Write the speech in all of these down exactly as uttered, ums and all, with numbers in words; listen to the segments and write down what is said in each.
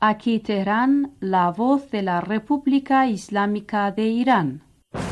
Aquí Teherán, la voz de la República Islámica de Irán.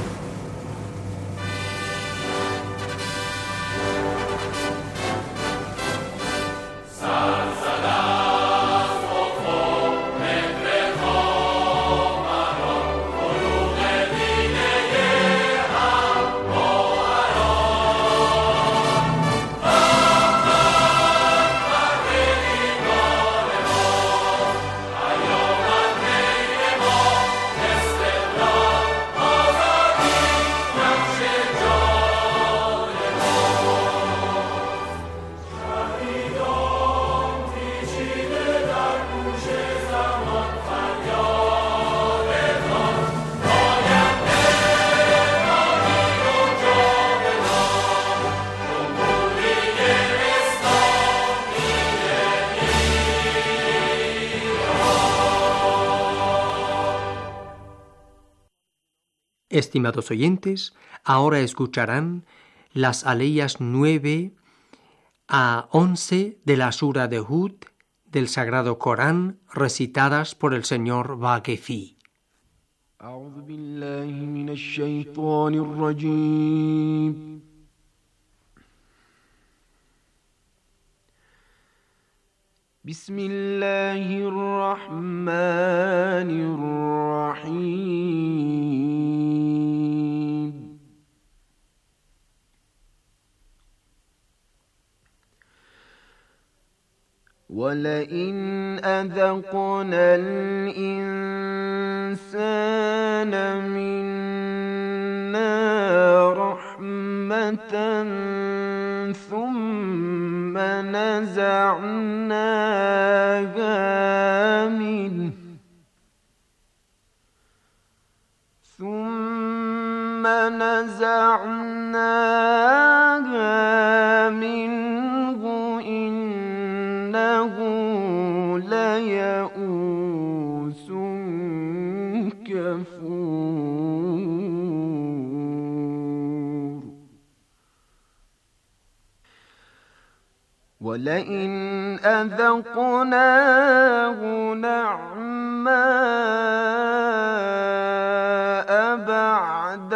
Estimados oyentes, ahora escucharán las aleyas nueve a once de la Sura de Hud del Sagrado Corán, recitadas por el señor Vaquefi. أعوذ بالله من الشيطان الرجيم بسم الله الرحمن الرحيم ولئن أذقنا الإنسان منا رحمة ثم نزعناها منه ثم نزعناها منه إنه ليئوس كفور ولئن أذقناه نعماء بعد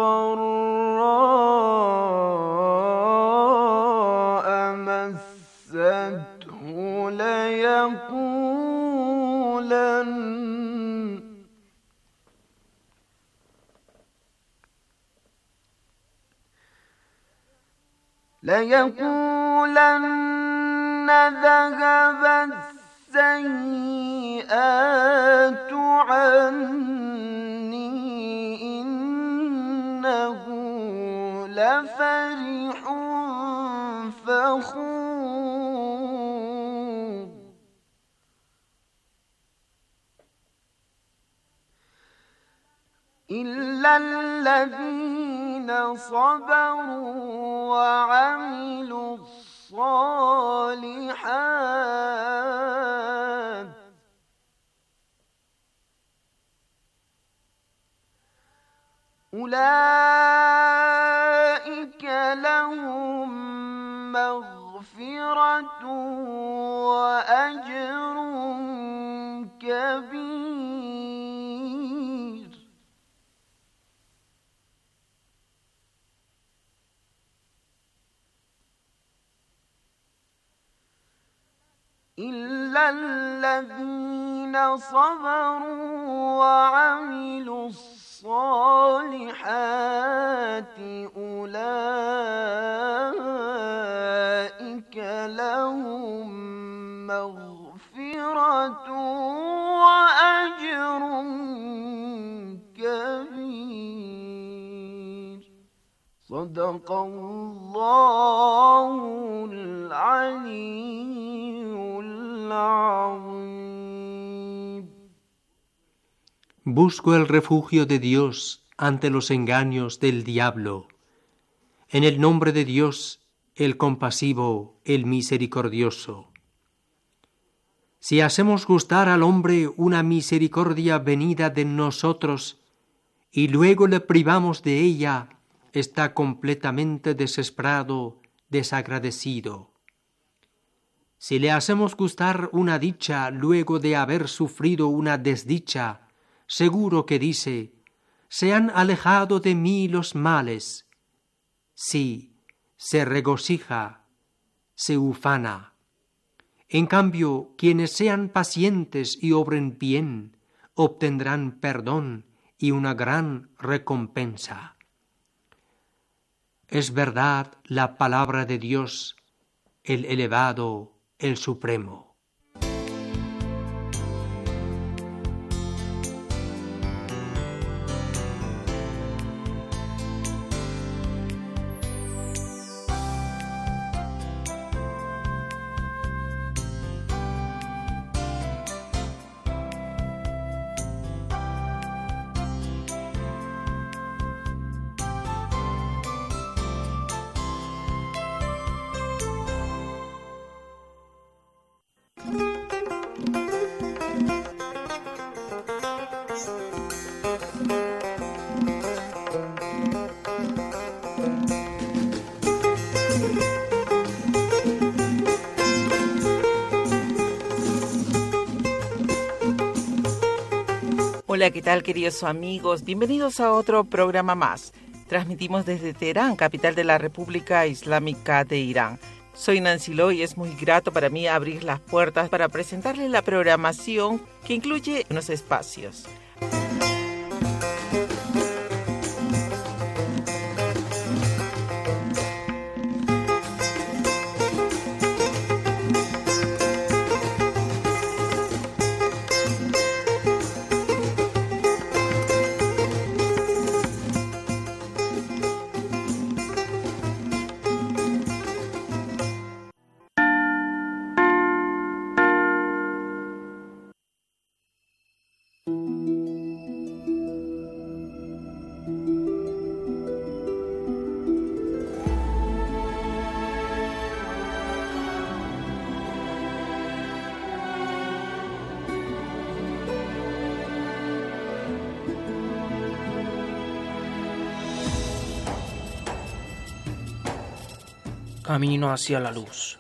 ضراء مسته ليقولن ليقولن ذهب السيئات عني إنه لفرح فخور إلا الذين صبروا وعملوا الصالحات أولئك لهم مغفرة وأجر كبير إلا الذين صبروا وعملوا الصالحات أولئك لهم مغفرة وأجر كبير صدق الله العلي Busco el refugio de Dios ante los engaños del diablo. En el nombre de Dios, el compasivo, el misericordioso. Si hacemos gustar al hombre una misericordia venida de nosotros y luego le privamos de ella, está completamente desesperado, desagradecido. Si le hacemos gustar una dicha luego de haber sufrido una desdicha, seguro que dice, se han alejado de mí los males. Sí, se regocija, se ufana. En cambio, quienes sean pacientes y obren bien, obtendrán perdón y una gran recompensa. Es verdad la palabra de Dios, el elevado, el supremo. Hola, ¿qué tal, queridos amigos? Bienvenidos a otro programa más. Transmitimos desde Teherán, capital de la República Islámica de Irán. Soy Nancy Loy y es muy grato para mí abrir las puertas para presentarles la programación que incluye unos espacios. Camino hacia la luz.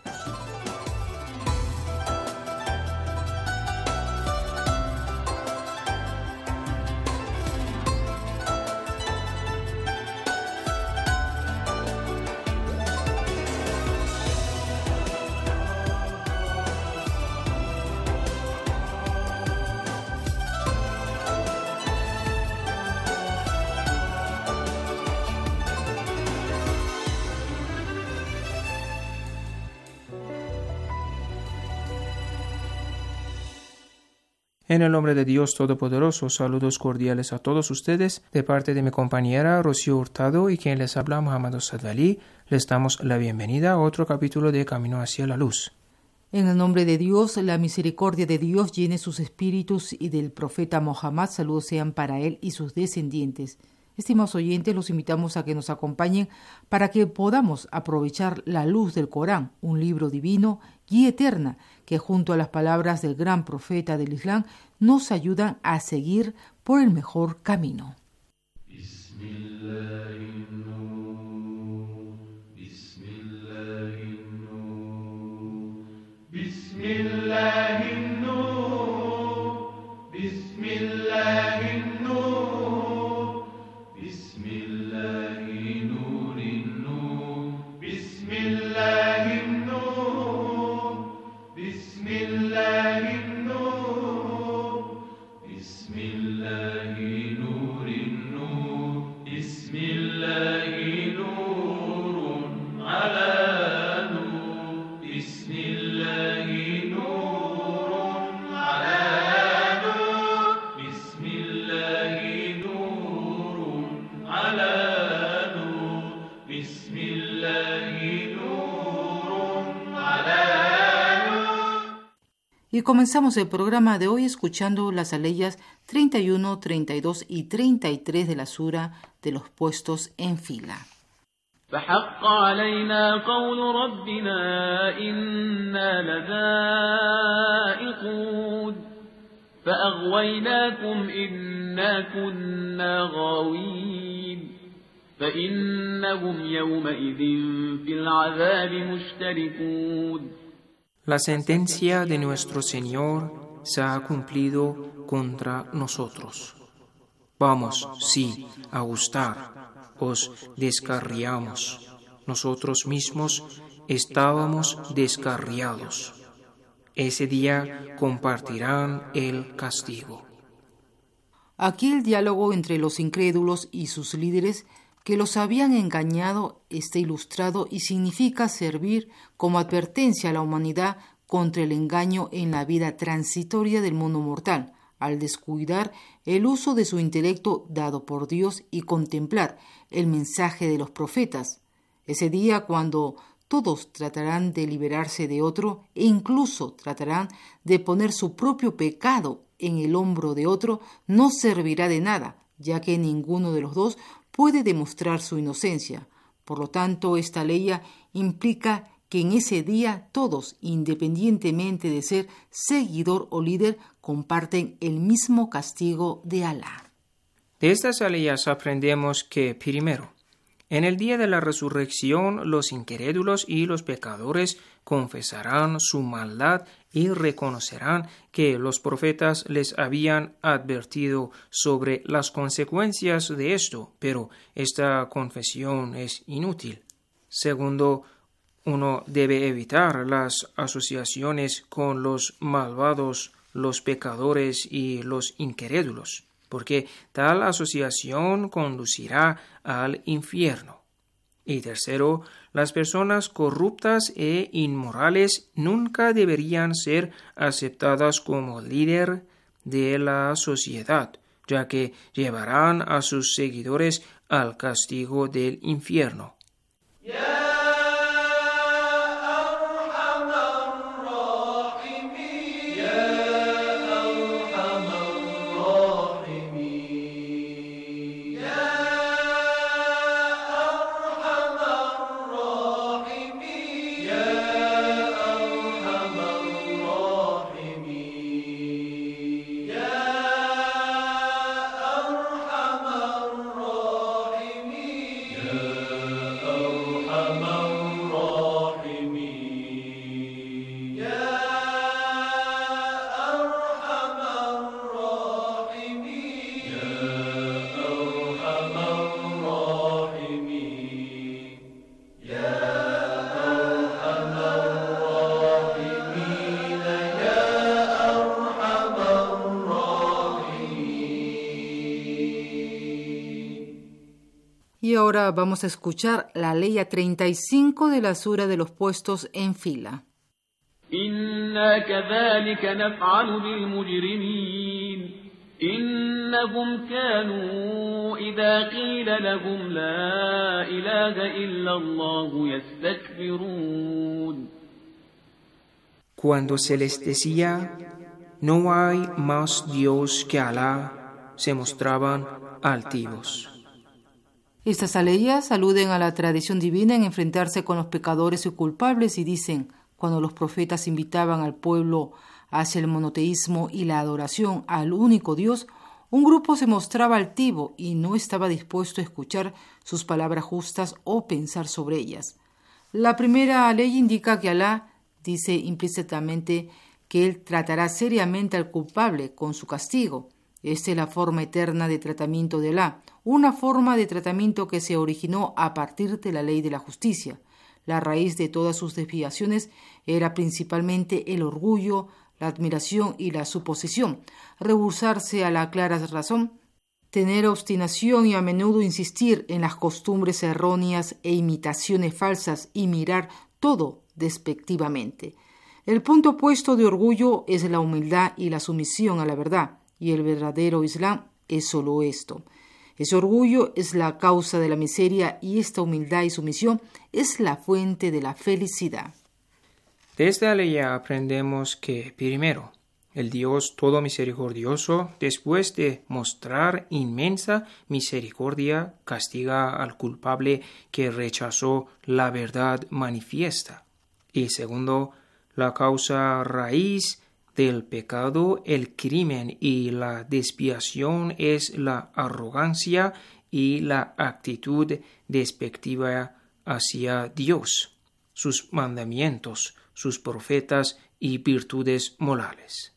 En el nombre de Dios Todopoderoso, saludos cordiales a todos ustedes, de parte de mi compañera Rocío Hurtado y quien les habla Muhammad Sadali, les damos la bienvenida a otro capítulo de Camino hacia la Luz. En el nombre de Dios, la misericordia de Dios llene sus espíritus y del profeta Mohammed, saludos sean para él y sus descendientes. Estimados oyentes, los invitamos a que nos acompañen para que podamos aprovechar la luz del Corán, un libro divino, guía eterna, que junto a las palabras del gran profeta del Islam nos ayudan a seguir por el mejor camino. Y comenzamos el programa de hoy escuchando las aleyas treinta y uno, treinta y dos y treinta y tres de la sura de los puestos en fila. فحق علينا قول ربنا إنا لذائقون فأغويناكم إنا كنا غاوين فإنهم يومئذ في العذاب مشتركون. La sentencia de nuestro Señor se ha cumplido contra nosotros. Vamos, sí, a gustar, os descarriamos. Nosotros mismos estábamos descarriados. Ese día compartirán el castigo. Aquí el diálogo entre los incrédulos y sus líderes que los habían engañado está ilustrado y significa servir como advertencia a la humanidad contra el engaño en la vida transitoria del mundo mortal, al descuidar el uso de su intelecto dado por Dios y contemplar el mensaje de los profetas. Ese día cuando todos tratarán de liberarse de otro e incluso tratarán de poner su propio pecado en el hombro de otro, no servirá de nada, ya que ninguno de los dos puede demostrar su inocencia. Por lo tanto, esta ley implica que en ese día todos, independientemente de ser seguidor o líder, comparten el mismo castigo de Alá. De estas leyes aprendemos que, primero, en el día de la resurrección, los incrédulos y los pecadores confesarán su maldad y reconocerán que los profetas les habían advertido sobre las consecuencias de esto, pero esta confesión es inútil. Segundo, uno debe evitar las asociaciones con los malvados, los pecadores y los incrédulos, porque tal asociación conducirá al infierno. Y tercero, las personas corruptas e inmorales nunca deberían ser aceptadas como líder de la sociedad, ya que llevarán a sus seguidores al castigo del infierno. Y ahora vamos a escuchar la ley treinta y cinco de la sura de los puestos en fila. إنا كذلك نفعل بالمجرمين إنهم كانوا إذا قيل لهم لا إله إلا الله يستكبرون. Cuando se les decía, no hay más Dios que Alá, se mostraban altivos. Estas aleyas aluden a la tradición divina en enfrentarse con los pecadores y culpables y dicen, cuando los profetas invitaban al pueblo hacia el monoteísmo y la adoración al único Dios, un grupo se mostraba altivo y no estaba dispuesto a escuchar sus palabras justas o pensar sobre ellas. La primera ley indica que Alá dice implícitamente que Él tratará seriamente al culpable con su castigo. Esta es la forma eterna de tratamiento de Alá, una forma de tratamiento que se originó a partir de la ley de la justicia. La raíz de todas sus desviaciones era principalmente el orgullo, la admiración y la suposición, rehusarse a la clara razón, tener obstinación y a menudo insistir en las costumbres erróneas e imitaciones falsas y mirar todo despectivamente. El punto opuesto de orgullo es la humildad y la sumisión a la verdad, y el verdadero Islam es solo esto. Ese orgullo es la causa de la miseria y esta humildad y sumisión es la fuente de la felicidad. De esta ley aprendemos que, primero, el Dios todo misericordioso, después de mostrar inmensa misericordia, castiga al culpable que rechazó la verdad manifiesta. Y segundo, la causa raíz del pecado, el crimen y la desviación es la arrogancia y la actitud despectiva hacia Dios, sus mandamientos, sus profetas y virtudes morales.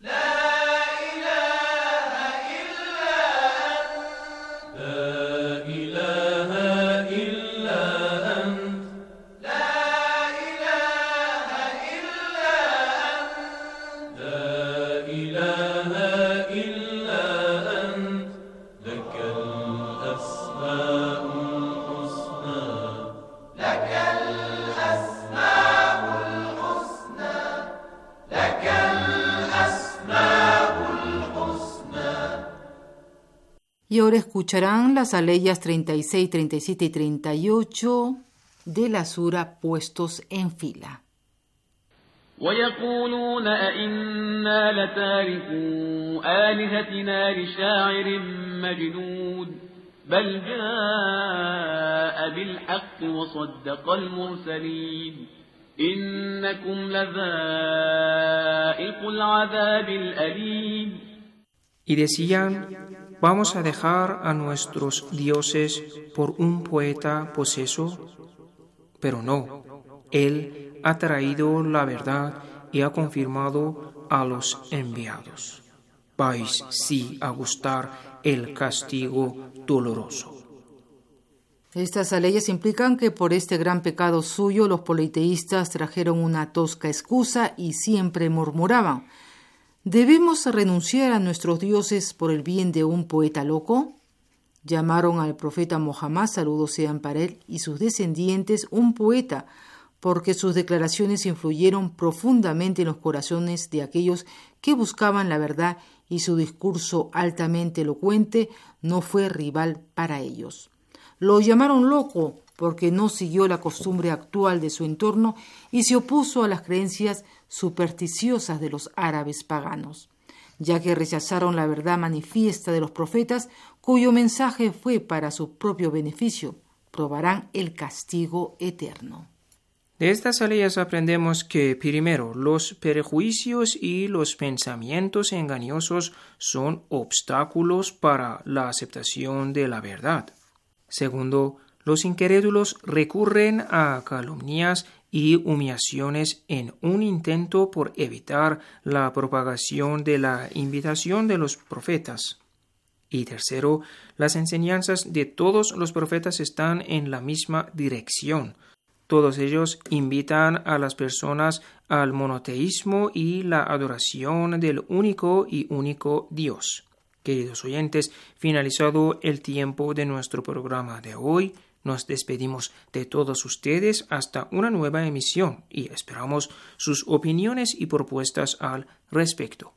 Y ahora escucharán las aleyas treinta y seis, treinta y siete y treinta y ocho de la sura puestos en fila. ويقولون أئنا لتاركو آلهتنا لشاعر مجنون بل جاء بالحق وصدق المرسلين إنكم لذائق العذاب الأليم. Y decían: ¿vamos a dejar a nuestros dioses por un poeta poseso? Pero no, él ha traído la verdad y ha confirmado a los enviados. Vais sí a gustar el castigo doloroso. Estas aleyas implican que por este gran pecado suyo los politeístas trajeron una tosca excusa y siempre murmuraban: ¿debemos renunciar a nuestros dioses por el bien de un poeta loco? Llamaron al profeta Mohammed, saludos sean para él, y sus descendientes, un poeta, porque sus declaraciones influyeron profundamente en los corazones de aquellos que buscaban la verdad y su discurso altamente elocuente no fue rival para ellos. Lo llamaron loco porque no siguió la costumbre actual de su entorno y se opuso a las creencias supersticiosas de los árabes paganos, ya que rechazaron la verdad manifiesta de los profetas, cuyo mensaje fue para su propio beneficio. Probarán el castigo eterno. De estas aleyas aprendemos que, primero, los prejuicios y los pensamientos engañosos son obstáculos para la aceptación de la verdad. Segundo, los incrédulos recurren a calumnias y humillaciones en un intento por evitar la propagación de la invitación de los profetas. Y tercero, las enseñanzas de todos los profetas están en la misma dirección. Todos ellos invitan a las personas al monoteísmo y la adoración del único y único Dios. Queridos oyentes, finalizado el tiempo de nuestro programa de hoy, nos despedimos de todos ustedes hasta una nueva emisión y esperamos sus opiniones y propuestas al respecto.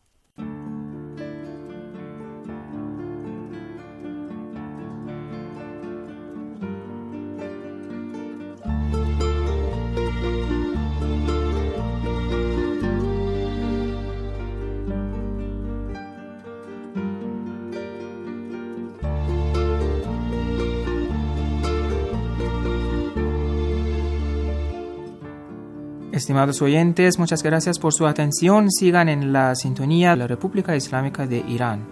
Estimados oyentes, muchas gracias por su atención. Sigan en la sintonía de la República Islámica de Irán.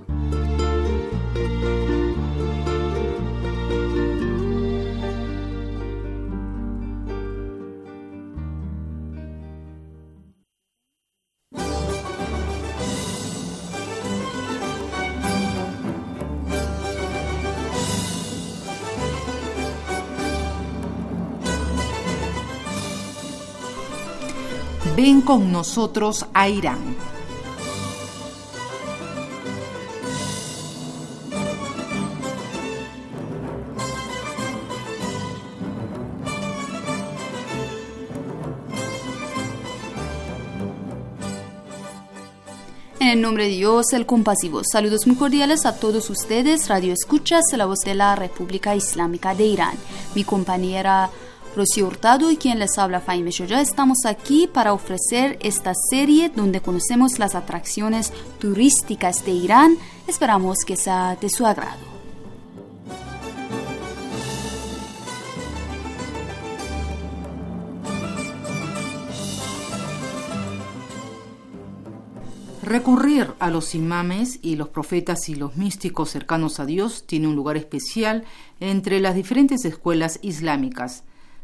Ven con nosotros a Irán. En el nombre de Dios, el compasivo. Saludos muy cordiales a todos ustedes, Radio Escuchas, la voz de la República Islámica de Irán. Mi compañera Rocío Hurtado y quien les habla, Faime Shoya, estamos aquí para ofrecer esta serie donde conocemos las atracciones turísticas de Irán. Esperamos que sea de su agrado. Recurrir a los imames y los profetas y los místicos cercanos a Dios tiene un lugar especial entre las diferentes escuelas islámicas.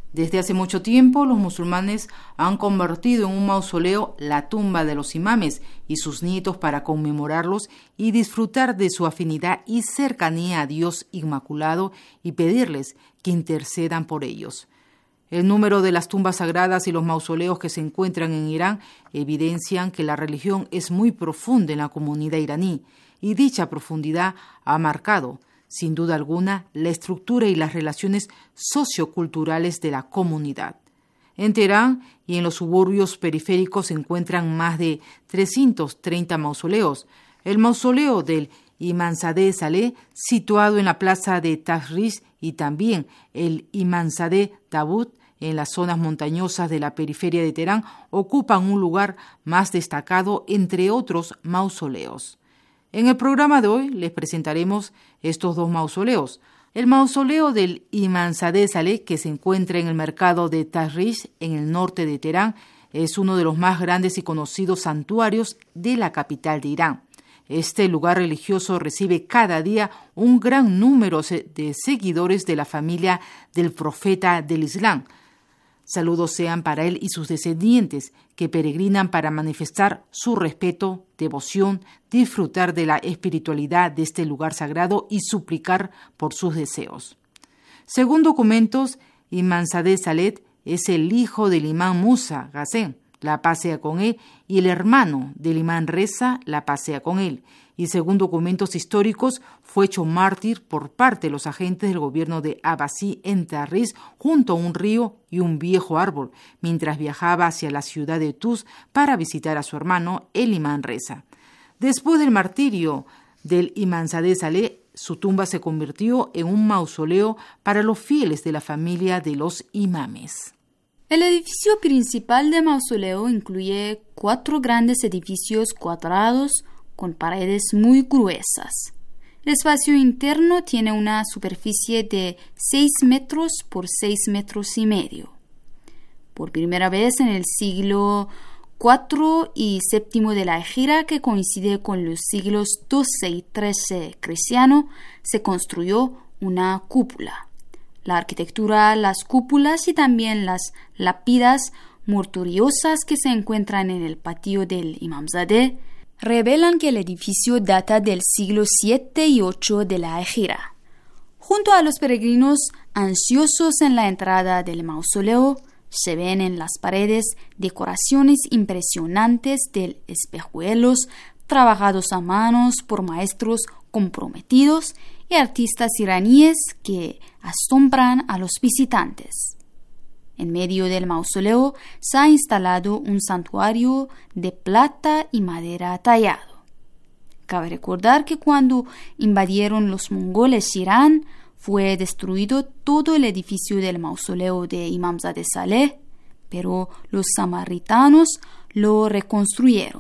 Desde hace mucho tiempo, los musulmanes han convertido en un mausoleo la tumba de los imames y sus nietos para conmemorarlos y disfrutar de su afinidad y cercanía a Dios Inmaculado y pedirles que intercedan por ellos. El número de las tumbas sagradas y los mausoleos que se encuentran en Irán evidencian que la religión es muy profunda en la comunidad iraní y dicha profundidad ha marcado, sin duda alguna, la estructura y las relaciones socioculturales de la comunidad. En Teherán y en los suburbios periféricos se encuentran más de trescientos treinta mausoleos. El mausoleo del Imamzadeh Saleh, situado en la plaza de Tahrir, y también el Imamzadeh Dawood, en las zonas montañosas de la periferia de Teherán, ocupan un lugar más destacado entre otros mausoleos. En el programa de hoy les presentaremos estos dos mausoleos. El mausoleo del Imamzadeh Saleh, que se encuentra en el mercado de Tahrir, en el norte de Teherán, es uno de los más grandes y conocidos santuarios de la capital de Irán. Este lugar religioso recibe cada día un gran número de seguidores de la familia del profeta del Islam. Saludos sean para él y sus descendientes, que peregrinan para manifestar su respeto, devoción, disfrutar de la espiritualidad de este lugar sagrado y suplicar por sus deseos. Según documentos, Imamzadeh Saleh es el hijo del imán Musa Ghazén, la paz sea con él, y el hermano del imán Reza, la paz sea con él. Y según documentos históricos, fue hecho mártir por parte de los agentes del gobierno de Abbasí en Tabriz junto a un río y un viejo árbol, mientras viajaba hacia la ciudad de Tuz para visitar a su hermano, el imán Reza. Después del martirio del Imamzadeh Saleh, su tumba se convirtió en un mausoleo para los fieles de la familia de los imames. El edificio principal del mausoleo incluye cuatro grandes edificios cuadrados con paredes muy gruesas. El espacio interno tiene una superficie de seis metros por seis metros y medio. Por primera vez en el siglo cuarto y séptimo de la Égira, que coincide con los siglos doce y trece cristiano, se construyó una cúpula. La arquitectura, las cúpulas y también las lápidas mortuoriosas que se encuentran en el patio del Imamzadeh revelan que el edificio data del siglo siete y ocho de la Égira. Junto a los peregrinos ansiosos en la entrada del mausoleo, se ven en las paredes decoraciones impresionantes de espejuelos trabajados a manos por maestros comprometidos y artistas iraníes que asombran a los visitantes. En medio del mausoleo se ha instalado un santuario de plata y madera tallado. Cabe recordar que cuando invadieron los mongoles Irán, fue destruido todo el edificio del mausoleo de Imamzadeh Saleh, pero los samaritanos lo reconstruyeron.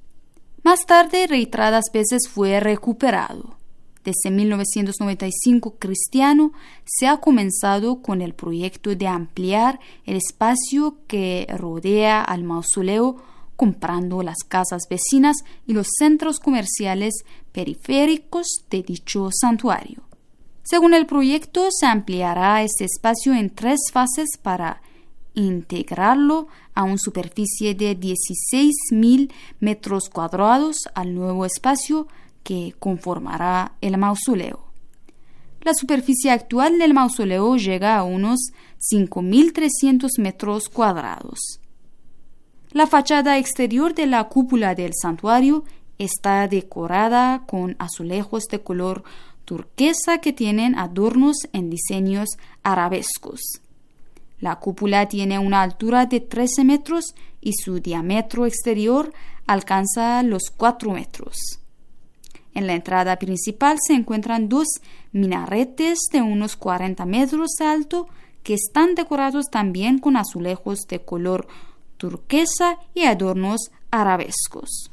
Más tarde, reiteradas veces fue recuperado. Desde mil novecientos noventa y cinco cristiano, se ha comenzado con el proyecto de ampliar el espacio que rodea al mausoleo, comprando las casas vecinas y los centros comerciales periféricos de dicho santuario. Según el proyecto, se ampliará este espacio en tres fases para integrarlo a una superficie de dieciséis mil metros cuadrados al nuevo espacio que conformará el mausoleo. La superficie actual del mausoleo llega a unos cinco mil trescientos metros cuadrados. La fachada exterior de la cúpula del santuario está decorada con azulejos de color turquesa que tienen adornos en diseños arabescos. La cúpula tiene una altura de trece metros y su diámetro exterior alcanza los cuatro metros. En la entrada principal se encuentran dos minaretes de unos cuarenta metros de alto que están decorados también con azulejos de color turquesa y adornos arabescos.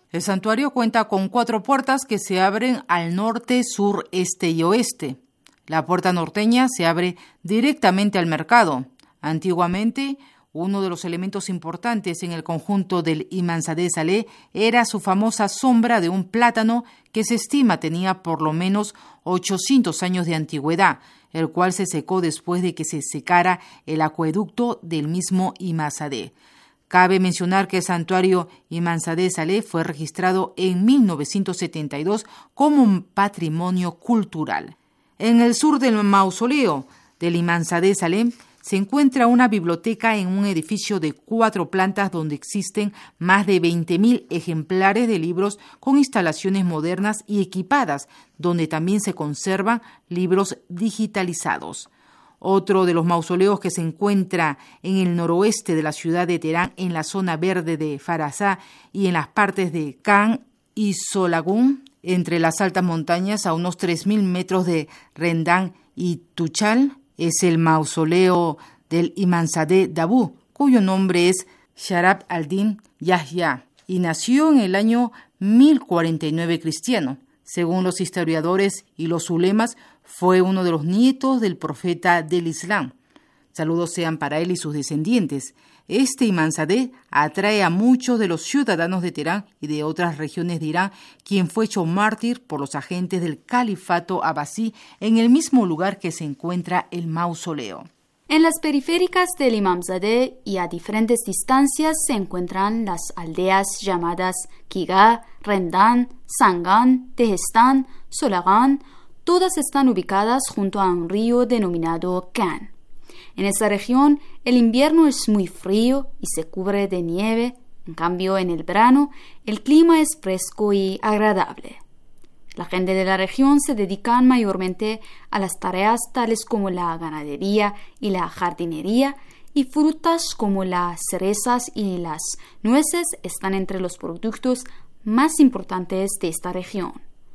El santuario cuenta con cuatro puertas que se abren al norte, sur, este y oeste. La puerta norteña se abre directamente al mercado. Antiguamente, uno de los elementos importantes en el conjunto del Imanzadeh Saleh era su famosa sombra de un plátano que se estima tenía por lo menos ochocientos años de antigüedad, el cual se secó después de que se secara el acueducto del mismo Imanzadeh. Cabe mencionar que el santuario Imanzadeh Saleh fue registrado en mil novecientos setenta y dos como un patrimonio cultural. En el sur del mausoleo del Imanzadeh Saleh se encuentra una biblioteca en un edificio de cuatro plantas donde existen más de veinte mil ejemplares de libros con instalaciones modernas y equipadas, donde también se conservan libros digitalizados. Otro de los mausoleos que se encuentra en el noroeste de la ciudad de Teherán, en la zona verde de Farasá y en las partes de Khan y Solagún, entre las altas montañas a unos tres mil metros de Rendán y Tuchal, es el mausoleo del Imanzadeh Dabu, cuyo nombre es Sharaf al-Din Yahya, y nació en el año mil cuarenta y nueve cristiano. Según los historiadores y los ulemas, fue uno de los nietos del profeta del Islam. Saludos sean para él y sus descendientes. Este Imanzadeh atrae a muchos de los ciudadanos de Teherán y de otras regiones de Irán, quien fue hecho mártir por los agentes del califato abasí en el mismo lugar que se encuentra el mausoleo. En las periféricas del Imanzadeh y a diferentes distancias se encuentran las aldeas llamadas Kiga, Rendán, Sangan, Tehestán, Solagán. Todas están ubicadas junto a un río denominado Khan. En esta región el invierno es muy frío y se cubre de nieve. En cambio, en el verano el clima es fresco y agradable. La gente de la región se dedica mayormente a las tareas tales como la ganadería y la jardinería, y frutas como las cerezas y las nueces están entre los productos más importantes de esta región.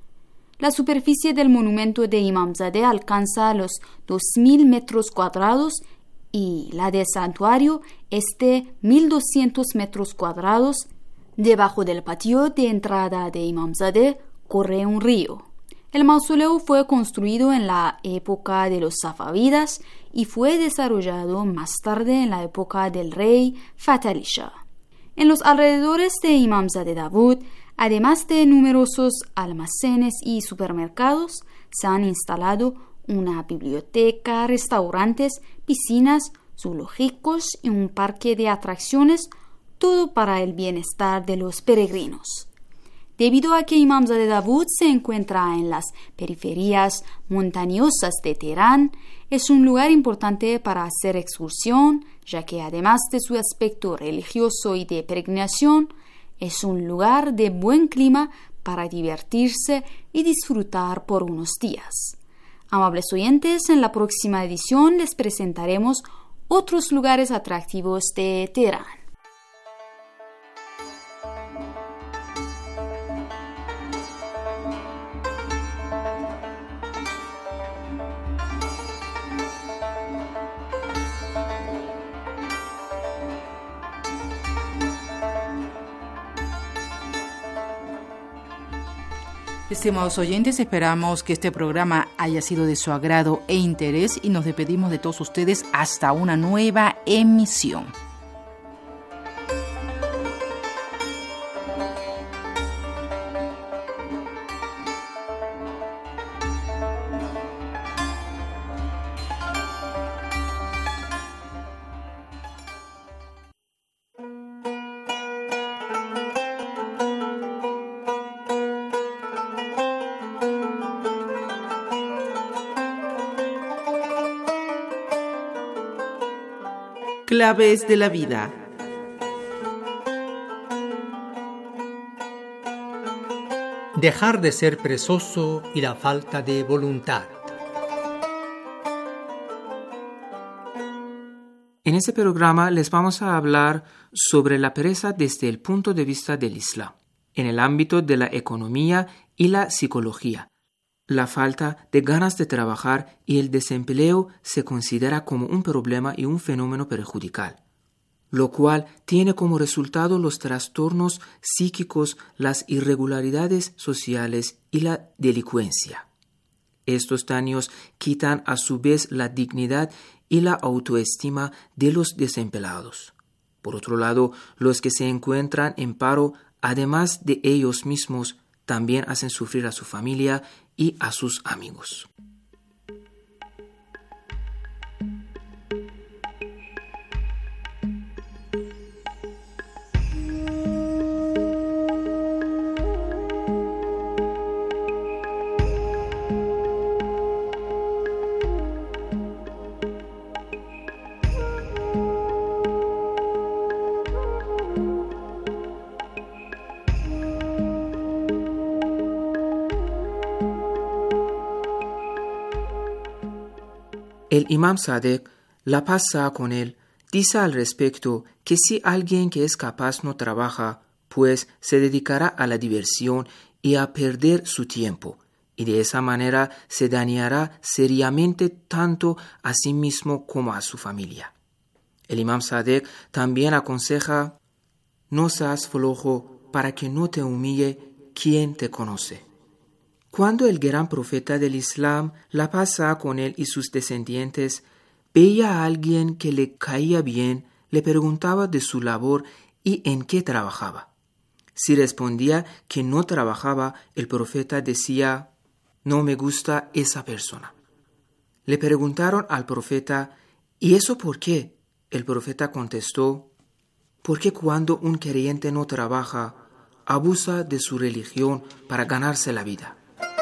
La superficie del monumento de Imamzadeh alcanza los dos mil metros cuadrados y la del santuario es de mil doscientos metros cuadrados. Debajo del patio de entrada de Imamzadeh corre un río. El mausoleo fue construido en la época de los safávidas y fue desarrollado más tarde en la época del rey Fath Ali Shah. En los alrededores de Imamzadeh Davud, además de numerosos almacenes y supermercados, se han instalado una biblioteca, restaurantes, piscinas, zoológicos y un parque de atracciones, todo para el bienestar de los peregrinos. Debido a que Imamzadeh Davud se encuentra en las periferias montañosas de Teherán, es un lugar importante para hacer excursión, ya que además de su aspecto religioso y de peregrinación, es un lugar de buen clima para divertirse y disfrutar por unos días. Amables oyentes, en la próxima edición les presentaremos otros lugares atractivos de Teherán. Estimados oyentes, esperamos que este programa haya sido de su agrado e interés y nos despedimos de todos ustedes hasta una nueva emisión. Claves de la vida. Dejar de ser perezoso y la falta de voluntad. En este programa les vamos a hablar sobre la pereza desde el punto de vista del Islam, en el ámbito de la economía y la psicología. La falta de ganas de trabajar y el desempleo se considera como un problema y un fenómeno perjudicial. lo cual tiene como resultado los trastornos psíquicos, las irregularidades sociales y la delincuencia. Estos daños quitan a su vez la dignidad y la autoestima de los desempleados. Por otro lado, los que se encuentran en paro, además de ellos mismos, también hacen sufrir a su familia y a sus amigos. El imam Sadek, la paz sea con él, dice al respecto que si alguien que es capaz no trabaja, pues se dedicará a la diversión y a perder su tiempo, y de esa manera se dañará seriamente tanto a sí mismo como a su familia. El imam Sadek también aconseja: no seas flojo para que no te humille quien te conoce. Cuando el gran profeta del Islam, la paz sea con él y sus descendientes, veía a alguien que le caía bien, le preguntaba de su labor y en qué trabajaba. Si respondía que no trabajaba, el profeta decía: no me gusta esa persona. Le preguntaron al profeta: ¿y eso por qué? El profeta contestó: porque cuando un creyente no trabaja, abusa de su religión para ganarse la vida.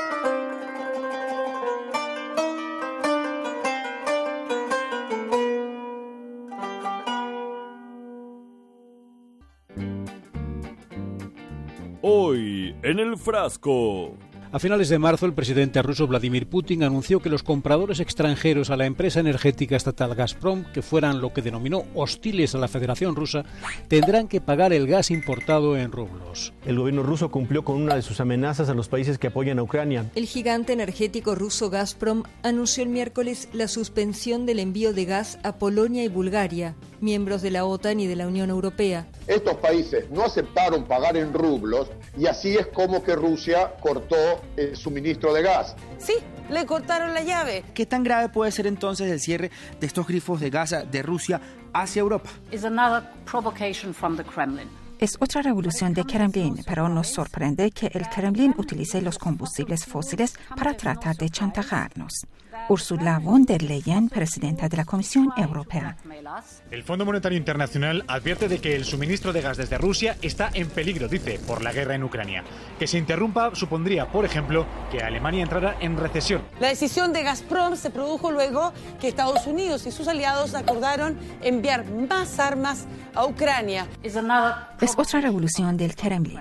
Hoy en el frasco. A finales de marzo, el presidente ruso Vladimir Putin anunció que los compradores extranjeros a la empresa energética estatal Gazprom, que fueran lo que denominó hostiles a la Federación Rusa, tendrán que pagar el gas importado en rublos. El gobierno ruso cumplió con una de sus amenazas a los países que apoyan a Ucrania. El gigante energético ruso Gazprom anunció el miércoles la suspensión del envío de gas a Polonia y Bulgaria, miembros de la OTAN y de la Unión Europea. Estos países no aceptaron pagar en rublos y así es como que Rusia cortó el suministro de gas. Sí, le cortaron la llave. ¿Qué tan grave puede ser entonces el cierre de estos grifos de gas de Rusia hacia Europa? Is another provocation from the Kremlin. Es otra revolución de Kremlin, pero nos sorprende que el Kremlin utilice los combustibles fósiles para tratar de chantajearnos. Ursula von der Leyen, presidenta de la Comisión Europea. El Fondo Monetario Internacional advierte de que el suministro de gas desde Rusia está en peligro, dice, por la guerra en Ucrania. Que se interrumpa supondría, por ejemplo, que Alemania entrara en recesión. La decisión de Gazprom se produjo luego que Estados Unidos y sus aliados acordaron enviar más armas a Ucrania. Es otra revolución del Kremlin.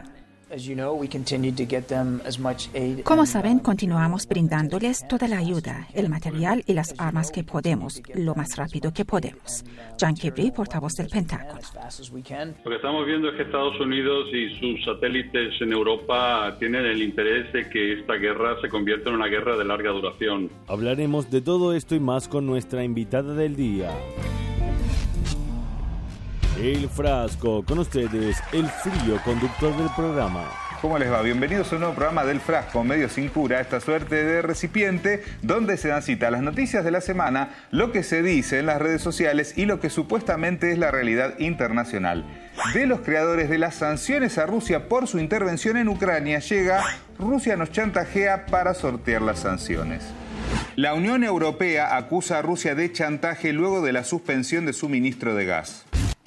Como saben, continuamos brindándoles toda la ayuda, el material y las armas que podemos, lo más rápido que podemos. John Kirby, portavoz del Pentágono. Lo que estamos viendo es que Estados Unidos y sus satélites en Europa tienen el interés de que esta guerra se convierta en una guerra de larga duración. Hablaremos de todo esto y más con nuestra invitada del día. El Frasco, con ustedes, el frío conductor del programa. ¿Cómo les va? Bienvenidos a un nuevo programa del Frasco, medio sin cura, esta suerte de recipiente donde se dan cita las noticias de la semana, lo que se dice en las redes sociales y lo que supuestamente es la realidad internacional. De los creadores de las sanciones a Rusia por su intervención en Ucrania llega: Rusia nos chantajea para sortear las sanciones. La Unión Europea acusa a Rusia de chantaje luego de la suspensión de suministro de gas.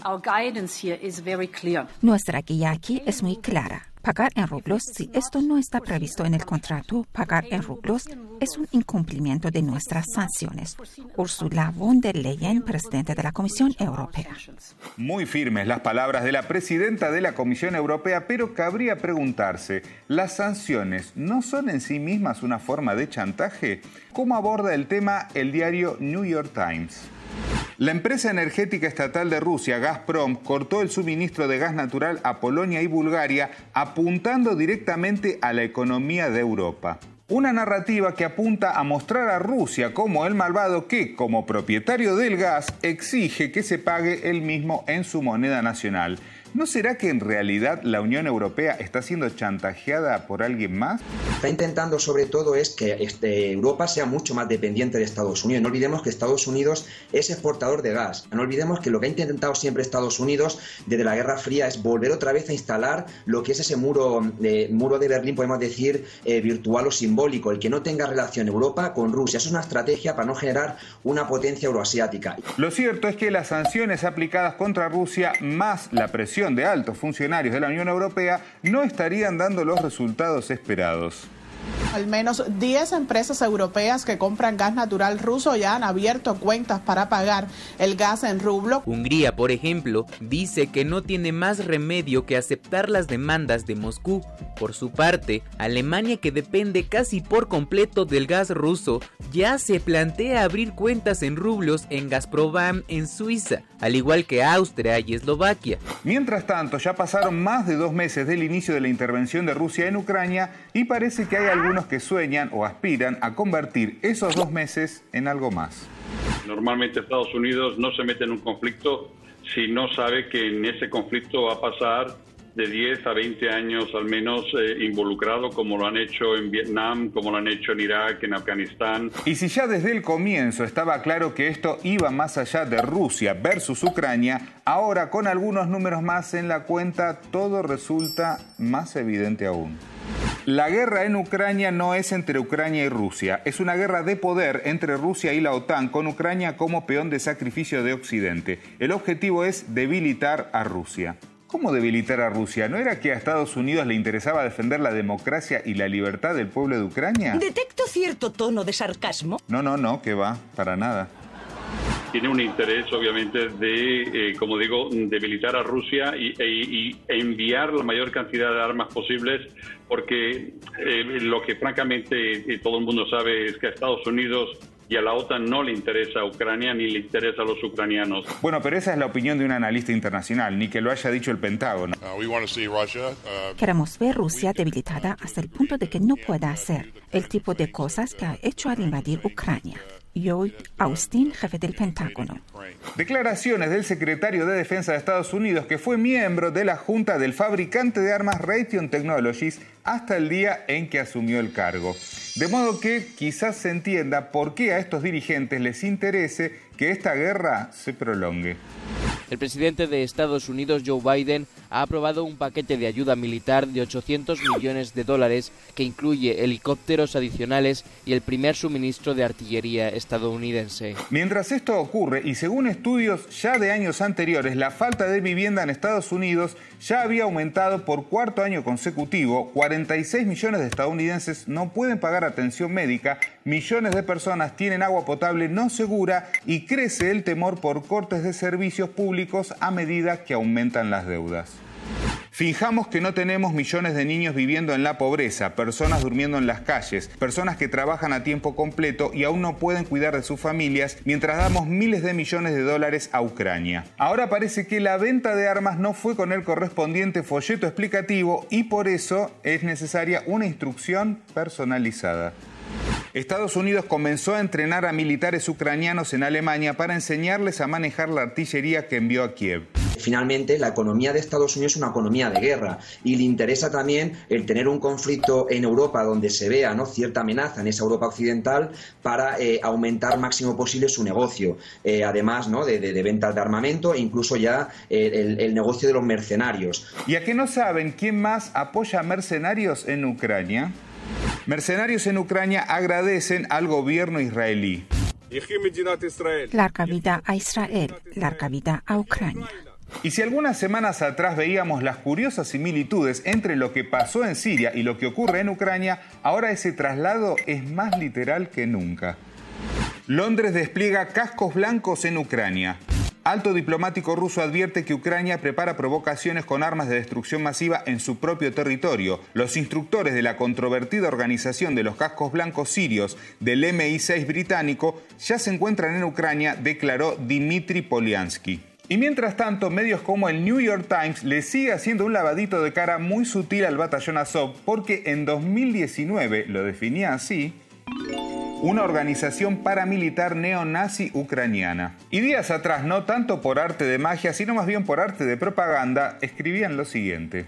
Nuestra guía aquí es muy clara. Pagar en rublos, si esto no está previsto en el contrato, pagar en rublos es un incumplimiento de nuestras sanciones. Ursula von der Leyen, presidenta de la Comisión Europea. Muy firmes las palabras de la presidenta de la Comisión Europea, pero cabría preguntarse, ¿las sanciones no son en sí mismas una forma de chantaje? ¿Cómo aborda el tema el diario New York Times? La empresa energética estatal de Rusia, Gazprom, cortó el suministro de gas natural a Polonia y Bulgaria, apuntando directamente a la economía de Europa. Una narrativa que apunta a mostrar a Rusia como el malvado que, como propietario del gas, exige que se pague él mismo en su moneda nacional. ¿No será que en realidad la Unión Europea está siendo chantajeada por alguien más? Está intentando sobre todo es que este, Europa sea mucho más dependiente de Estados Unidos. No olvidemos que Estados Unidos es exportador de gas. No olvidemos que lo que ha intentado siempre Estados Unidos desde la Guerra Fría es volver otra vez a instalar lo que es ese muro, eh, muro de Berlín, podemos decir, eh, virtual o simbólico, el que no tenga relación Europa con Rusia. Eso es una estrategia para no generar una potencia euroasiática. Lo cierto es que las sanciones aplicadas contra Rusia, más la presión de altos funcionarios de la Unión Europea, no estarían dando los resultados esperados. Al menos diez empresas europeas que compran gas natural ruso ya han abierto cuentas para pagar el gas en rublo. Hungría, por ejemplo, dice que no tiene más remedio que aceptar las demandas de Moscú. Por su parte, Alemania, que depende casi por completo del gas ruso, ya se plantea abrir cuentas en rublos en Gazprom en Suiza, al igual que Austria y Eslovaquia. Mientras tanto, ya pasaron más de dos meses del inicio de la intervención de Rusia en Ucrania y parece que hay algunos que sueñan o aspiran a convertir esos dos meses en algo más. Normalmente Estados Unidos no se mete en un conflicto si no sabe que en ese conflicto va a pasar de diez a veinte años al menos eh, involucrado, como lo han hecho en Vietnam, como lo han hecho en Irak, en Afganistán. Y si ya desde el comienzo estaba claro que esto iba más allá de Rusia versus Ucrania, ahora con algunos números más en la cuenta todo resulta más evidente aún. La guerra en Ucrania no es entre Ucrania y Rusia, es una guerra de poder entre Rusia y la OTAN, con Ucrania como peón de sacrificio de Occidente. El objetivo es debilitar a Rusia. ¿Cómo debilitar a Rusia? ¿No era que a Estados Unidos le interesaba defender la democracia y la libertad del pueblo de Ucrania? ¿Detecto cierto tono de sarcasmo? No, no, no, que va, para nada. Tiene un interés, obviamente, de, eh, como digo, debilitar a Rusia y, e, y enviar la mayor cantidad de armas posibles, porque eh, lo que francamente eh, todo el mundo sabe es que a Estados Unidos y a la OTAN no le interesa a Ucrania ni le interesa a los ucranianos. Bueno, pero esa es la opinión de un analista internacional, ni que lo haya dicho el Pentágono. Queremos ver Rusia debilitada hasta el punto de que no pueda hacer el tipo de cosas que ha hecho al invadir Ucrania. Lloyd Austin, jefe del Pentágono. Declaraciones del secretario de Defensa de Estados Unidos, que fue miembro de la junta del fabricante de armas Raytheon Technologies hasta el día en que asumió el cargo. De modo que quizás se entienda por qué a estos dirigentes les interese que esta guerra se prolongue. El presidente de Estados Unidos, Joe Biden, ha aprobado un paquete de ayuda militar de ochocientos millones de dólares que incluye helicópteros adicionales y el primer suministro de artillería estadounidense. Mientras esto ocurre, y según estudios ya de años anteriores, la falta de vivienda en Estados Unidos ya había aumentado por cuarto año consecutivo. cuarenta y seis millones de estadounidenses no pueden pagar atención médica, millones de personas tienen agua potable no segura y crece el temor por cortes de servicios públicos a medida que aumentan las deudas. Fijamos que no tenemos millones de niños viviendo en la pobreza, personas durmiendo en las calles, personas que trabajan a tiempo completo y aún no pueden cuidar de sus familias, mientras damos miles de millones de dólares a Ucrania. Ahora parece que la venta de armas no fue con el correspondiente folleto explicativo y por eso es necesaria una instrucción personalizada. Estados Unidos comenzó a entrenar a militares ucranianos en Alemania para enseñarles a manejar la artillería que envió a Kiev. Finalmente, la economía de Estados Unidos es una economía de guerra y le interesa también el tener un conflicto en Europa donde se vea, ¿no?, cierta amenaza en esa Europa occidental para eh, aumentar máximo posible su negocio. Eh, además, ¿no?, de, de, de ventas de armamento e incluso ya eh, el, el negocio de los mercenarios. ¿Y a qué no saben quién más apoya a mercenarios en Ucrania? Mercenarios en Ucrania agradecen al gobierno israelí. Larga vida a Israel, larga vida a Ucrania. Y si algunas semanas atrás veíamos las curiosas similitudes entre lo que pasó en Siria y lo que ocurre en Ucrania, ahora ese traslado es más literal que nunca. Londres despliega cascos blancos en Ucrania. Alto diplomático ruso advierte que Ucrania prepara provocaciones con armas de destrucción masiva en su propio territorio. Los instructores de la controvertida organización de los cascos blancos sirios del eme i seis británico ya se encuentran en Ucrania, declaró Dmitry Polyansky. Y mientras tanto, medios como el New York Times le sigue haciendo un lavadito de cara muy sutil al batallón Azov porque en dos mil diecinueve lo definía así: una organización paramilitar neonazi ucraniana. Y días atrás, no tanto por arte de magia, sino más bien por arte de propaganda, escribían lo siguiente: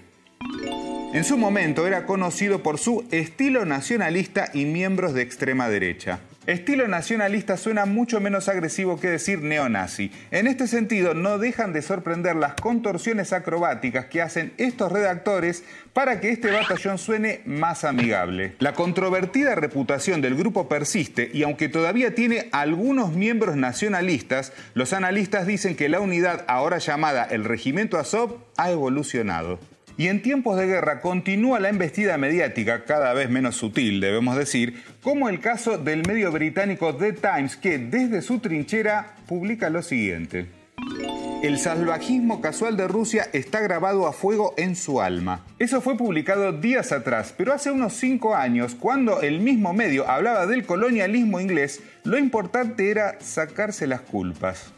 en su momento era conocido por su estilo nacionalista y miembros de extrema derecha. Estilo nacionalista suena mucho menos agresivo que decir neonazi. En este sentido, no dejan de sorprender las contorsiones acrobáticas que hacen estos redactores para que este batallón suene más amigable. La controvertida reputación del grupo persiste y aunque todavía tiene algunos miembros nacionalistas, los analistas dicen que la unidad, ahora llamada el Regimiento Azov, ha evolucionado. Y en tiempos de guerra continúa la embestida mediática, cada vez menos sutil, debemos decir, como el caso del medio británico The Times, que desde su trinchera publica lo siguiente: el salvajismo casual de Rusia está grabado a fuego en su alma. Eso fue publicado días atrás, pero hace unos cinco años, cuando el mismo medio hablaba del colonialismo inglés, lo importante era sacarse las culpas.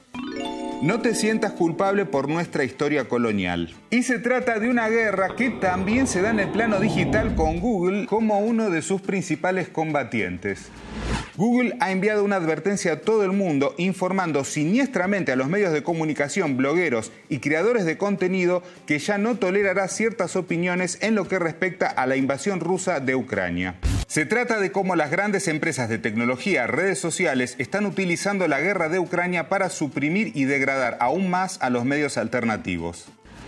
No te sientas culpable por nuestra historia colonial. Y se trata de una guerra que también se da en el plano digital con Google como uno de sus principales combatientes. Google ha enviado una advertencia a todo el mundo informando siniestramente a los medios de comunicación, blogueros y creadores de contenido que ya no tolerará ciertas opiniones en lo que respecta a la invasión rusa de Ucrania. Se trata de cómo las grandes empresas de tecnología, redes sociales, están utilizando la guerra de Ucrania para suprimir y degradar aún más a los medios alternativos.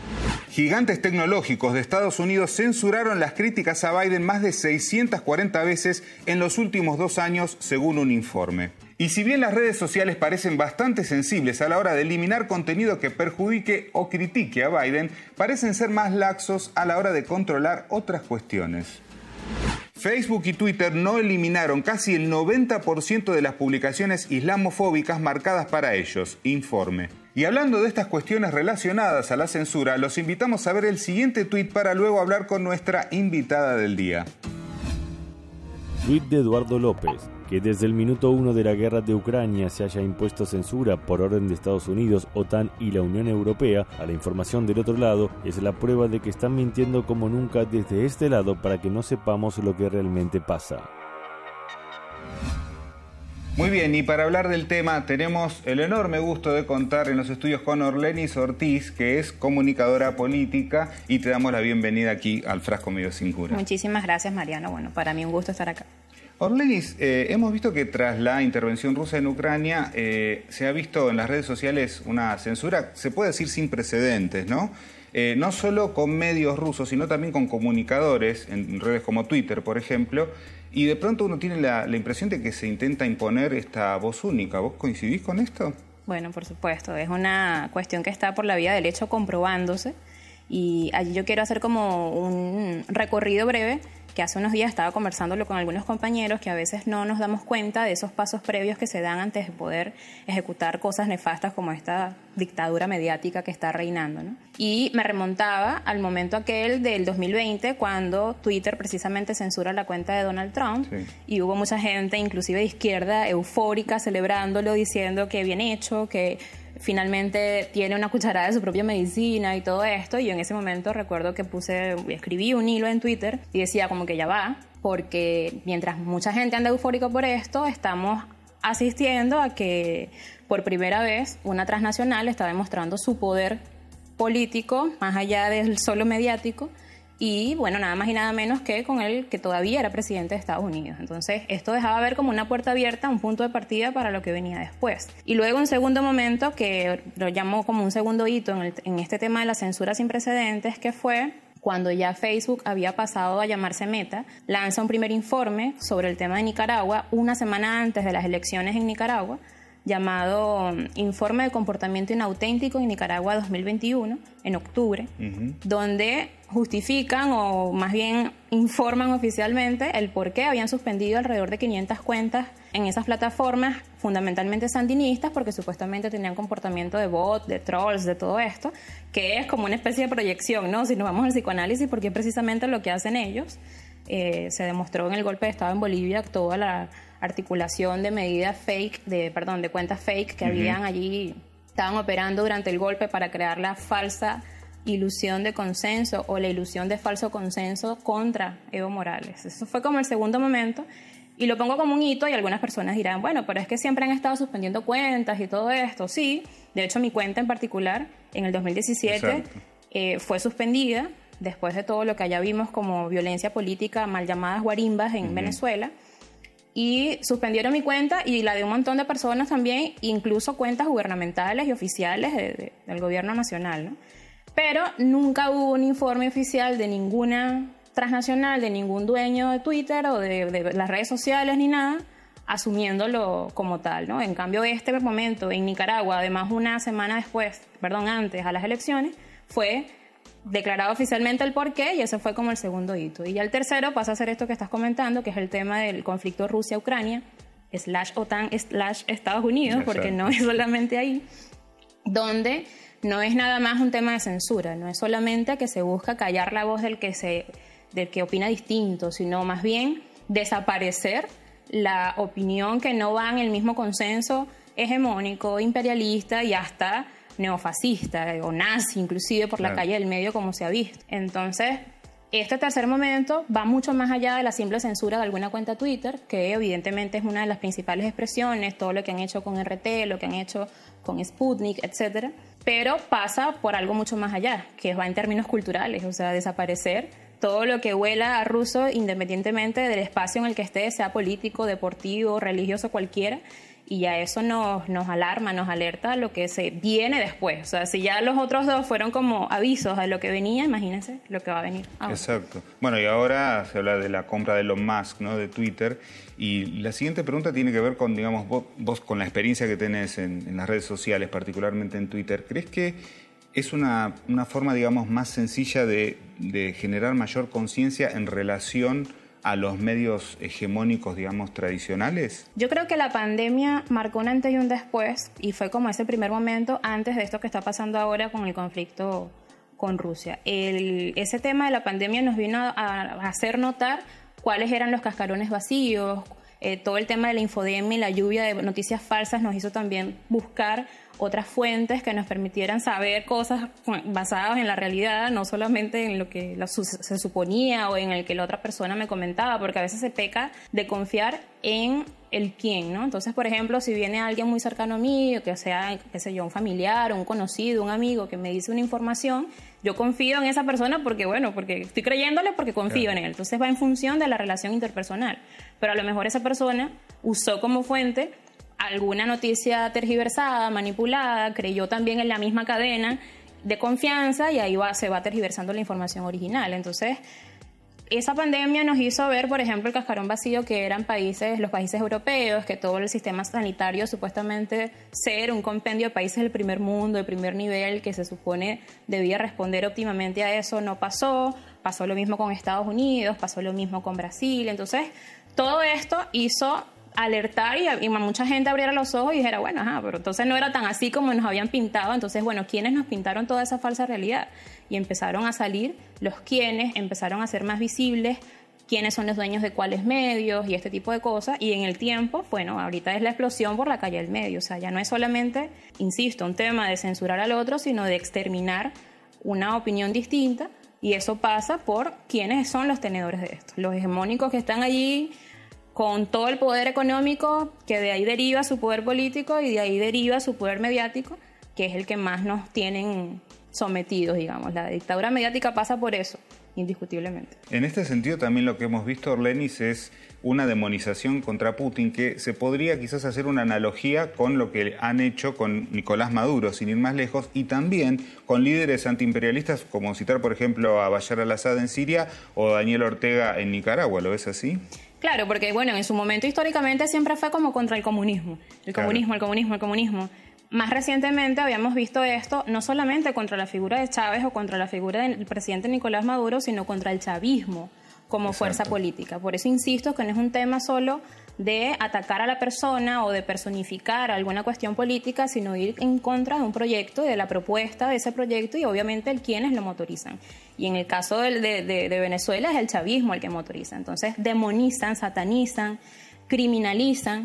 Gigantes tecnológicos de Estados Unidos censuraron las críticas a Biden más de seiscientas cuarenta veces en los últimos dos años, según un informe. Y si bien las redes sociales parecen bastante sensibles a la hora de eliminar contenido que perjudique o critique a Biden, parecen ser más laxos a la hora de controlar otras cuestiones. Facebook y Twitter no eliminaron casi el noventa por ciento de las publicaciones islamofóbicas marcadas para ellos, informe. Y hablando de estas cuestiones relacionadas a la censura, los invitamos a ver el siguiente tuit para luego hablar con nuestra invitada del día. Tuit de Eduardo López. Que desde el minuto uno de la guerra de Ucrania se haya impuesto censura por orden de Estados Unidos, OTAN y la Unión Europea a la información del otro lado es la prueba de que están mintiendo como nunca desde este lado para que no sepamos lo que realmente pasa. Muy bien, y para hablar del tema tenemos el enorme gusto de contar en los estudios con Orlenis Ortiz, que es comunicadora política, y te damos la bienvenida aquí al Frasco Medio Sin Cura. Muchísimas gracias, Mariano. Bueno, para mí un gusto estar acá. Orlenis, eh, hemos visto que tras la intervención rusa en Ucrania eh, se ha visto en las redes sociales una censura, se puede decir sin precedentes, ¿no? Eh, no solo con medios rusos, sino también con comunicadores, en redes como Twitter, por ejemplo, y de pronto uno tiene la, la impresión de que se intenta imponer esta voz única. ¿Vos coincidís con esto? Bueno, por supuesto, es una cuestión que está por la vía del hecho comprobándose, y allí yo quiero hacer como un recorrido breve que hace unos días estaba conversándolo con algunos compañeros, que a veces no nos damos cuenta de esos pasos previos que se dan antes de poder ejecutar cosas nefastas como esta dictadura mediática que está reinando, ¿no? Y me remontaba al momento aquel del dos mil veinte, cuando Twitter precisamente censura la cuenta de Donald Trump, sí. Y hubo mucha gente, inclusive de izquierda, eufórica, celebrándolo, diciendo que bien hecho, que finalmente tiene una cucharada de su propia medicina y todo esto. Y yo en ese momento recuerdo que puse, escribí un hilo en Twitter y decía como que ya va, porque mientras mucha gente anda eufórica por esto, estamos asistiendo a que por primera vez una transnacional está demostrando su poder político más allá del solo mediático. Y bueno, nada más y nada menos que con él, que todavía era presidente de Estados Unidos. Entonces, esto dejaba ver como una puerta abierta, un punto de partida para lo que venía después. Y luego un segundo momento, que lo llamo como un segundo hito en, el, en este tema de la censura sin precedentes, que fue cuando ya Facebook había pasado a llamarse Meta, lanza un primer informe sobre el tema de Nicaragua una semana antes de las elecciones en Nicaragua, llamado Informe de Comportamiento Inauténtico en Nicaragua dos mil veintiuno, en octubre, uh-huh. donde justifican o más bien informan oficialmente el por qué habían suspendido alrededor de quinientas cuentas en esas plataformas, fundamentalmente sandinistas, porque supuestamente tenían comportamiento de bot, de trolls, de todo esto, que es como una especie de proyección, ¿no? Si nos vamos al psicoanálisis, porque es precisamente lo que hacen ellos. Eh, se demostró en el golpe de Estado en Bolivia toda la articulación de medidas fake, de perdón, de cuentas fake que uh-huh. habían allí estaban operando durante el golpe para crear la falsa ilusión de consenso o la ilusión de falso consenso contra Evo Morales. Eso fue como el segundo momento y lo pongo como un hito y algunas personas dirán, bueno, pero es que siempre han estado suspendiendo cuentas y todo esto. Sí, de hecho mi cuenta en particular en el dos mil diecisiete eh, fue suspendida después de todo lo que allá vimos como violencia política, mal llamadas guarimbas en uh-huh. Venezuela, y suspendieron mi cuenta y la de un montón de personas también, incluso cuentas gubernamentales y oficiales de, de, del gobierno nacional, ¿no? Pero nunca hubo un informe oficial de ninguna transnacional, de ningún dueño de Twitter o de, de las redes sociales ni nada, asumiéndolo como tal, ¿no? En cambio, este momento en Nicaragua, además una semana después, perdón, antes a las elecciones, fue declarado oficialmente el porqué y ese fue como el segundo hito. Y ya el tercero pasa a ser esto que estás comentando, que es el tema del conflicto Rusia-Ucrania, slash OTAN, slash Estados Unidos, Exacto. porque no es solamente ahí, donde no es nada más un tema de censura, no es solamente que se busca callar la voz del que, se, del que opina distinto, sino más bien desaparecer la opinión que no va en el mismo consenso hegemónico, imperialista y hasta neofascista o nazi, inclusive por claro. la calle del medio, como se ha visto. Entonces, este tercer momento va mucho más allá de la simple censura de alguna cuenta Twitter, que evidentemente es una de las principales expresiones, todo lo que han hecho con R T, lo que han hecho con Sputnik, etcétera, pero pasa por algo mucho más allá, que va en términos culturales, o sea, desaparecer todo lo que huela a ruso, independientemente del espacio en el que esté, sea político, deportivo, religioso, cualquiera, y ya eso nos, nos alarma, nos alerta a lo que se viene después. O sea, si ya los otros dos fueron como avisos a lo que venía, imagínense lo que va a venir ahora. Exacto. Bueno, y ahora se habla de la compra de Elon Musk, ¿no?, de Twitter, y la siguiente pregunta tiene que ver con, digamos, vos, vos con la experiencia que tenés en, en las redes sociales, particularmente en Twitter, ¿crees que es una, una forma, digamos, más sencilla de, de generar mayor conciencia en relación a los medios hegemónicos, digamos, tradicionales? Yo creo que la pandemia marcó un antes y un después y fue como ese primer momento antes de esto que está pasando ahora con el conflicto con Rusia. El, ese tema de la pandemia nos vino a, a hacer notar cuáles eran los cascarones vacíos, eh, todo el tema de la infodemia y la lluvia de noticias falsas nos hizo también buscar otras fuentes que nos permitieran saber cosas basadas en la realidad, no solamente en lo que se suponía o en el que la otra persona me comentaba, porque a veces se peca de confiar en el quién, ¿no? Entonces, por ejemplo, si viene alguien muy cercano a mí, que sea, qué sé yo, un familiar, un conocido, un amigo que me dice una información, yo confío en esa persona porque, bueno, porque estoy creyéndole porque confío claro. en él. Entonces va en función de la relación interpersonal. Pero a lo mejor esa persona usó como fuente alguna noticia tergiversada, manipulada, creyó también en la misma cadena de confianza y ahí va, se va tergiversando la información original. Entonces, esa pandemia nos hizo ver, por ejemplo, el cascarón vacío que eran países, los países europeos, que todo el sistema sanitario supuestamente ser un compendio de países del primer mundo, de primer nivel, que se supone debía responder óptimamente a eso, no pasó. Pasó lo mismo con Estados Unidos, pasó lo mismo con Brasil. Entonces, todo esto hizo alertar y, y mucha gente abriera los ojos y dijera, bueno, ajá, pero entonces no era tan así como nos habían pintado. Entonces, bueno, ¿quiénes nos pintaron toda esa falsa realidad? Y empezaron a salir los quiénes, empezaron a ser más visibles, quiénes son los dueños de cuáles medios y este tipo de cosas. Y en el tiempo, bueno, ahorita es la explosión por la calle del medio. O sea, ya no es solamente, insisto, un tema de censurar al otro, sino de exterminar una opinión distinta. Y eso pasa por quiénes son los tenedores de esto. Los hegemónicos que están allí con todo el poder económico, que de ahí deriva su poder político y de ahí deriva su poder mediático, que es el que más nos tienen sometidos, digamos. La dictadura mediática pasa por eso, indiscutiblemente. En este sentido también lo que hemos visto, Orlenis, es una demonización contra Putin, que se podría quizás hacer una analogía con lo que han hecho con Nicolás Maduro, sin ir más lejos, y también con líderes antiimperialistas, como citar, por ejemplo, a Bashar al-Assad en Siria o Daniel Ortega en Nicaragua. ¿Lo ves así? Claro, porque bueno, en su momento históricamente siempre fue como contra el comunismo. El claro. comunismo, el comunismo, el comunismo. Más recientemente habíamos visto esto no solamente contra la figura de Chávez o contra la figura del presidente Nicolás Maduro, sino contra el chavismo como Exacto. fuerza política. Por eso insisto que no es un tema solo de atacar a la persona o de personificar alguna cuestión política, sino ir en contra de un proyecto, de la propuesta de ese proyecto y obviamente el quienes lo motorizan. Y en el caso de, de, de Venezuela es el chavismo el que motoriza. Entonces demonizan, satanizan, criminalizan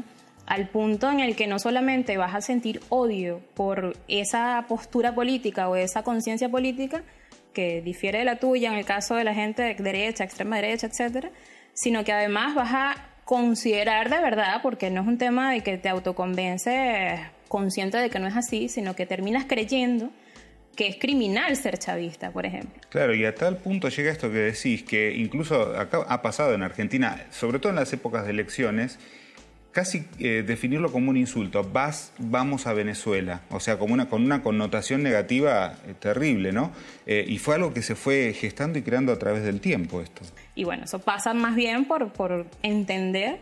al punto en el que no solamente vas a sentir odio por esa postura política o esa conciencia política que difiere de la tuya en el caso de la gente de derecha, extrema derecha, etcétera, sino que además vas a considerar de verdad, porque no es un tema de que te autoconvences consciente de que no es así, sino que terminas creyendo que es criminal ser chavista, por ejemplo. Claro, y a tal punto llega esto que decís, que incluso acá ha pasado en Argentina, sobre todo en las épocas de elecciones, casi eh, definirlo como un insulto. Vas, vamos a Venezuela. O sea, como una, con una connotación negativa eh, terrible, ¿no? Eh, y fue algo que se fue gestando y creando a través del tiempo esto. Y bueno, eso pasa más bien por, por entender